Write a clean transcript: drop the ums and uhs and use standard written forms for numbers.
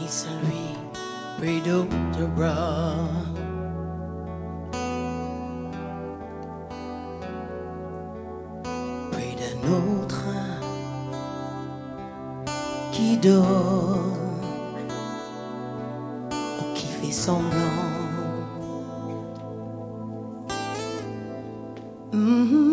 Saint-Louis, près d'autres bras. Près d'un autre qui dort ou qui fait semblant.